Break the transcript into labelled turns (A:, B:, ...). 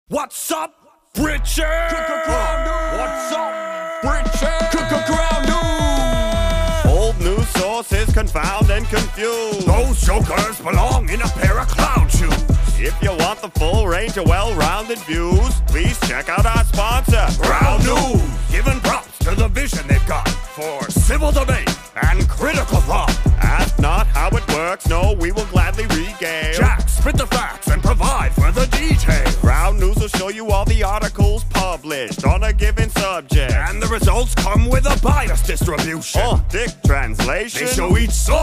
A: What's up, Richard? What's up, Richard? Ground news.
B: Old news sources confound and confuse.
A: Those jokers belong in a pair of clown shoes.
B: If you want the full range of well-rounded views, please check out our sponsor,
A: Ground News. Giving props to the vision they've got for civil debate and critical thought.
B: Ask not how it works, no, we will gladly regale.
A: Jack, spit the facts and provide for the details.
B: Ground News will show you all the articles published on a given subject.
A: And the results come with a bias distribution.
B: Dick translation.
A: They show each source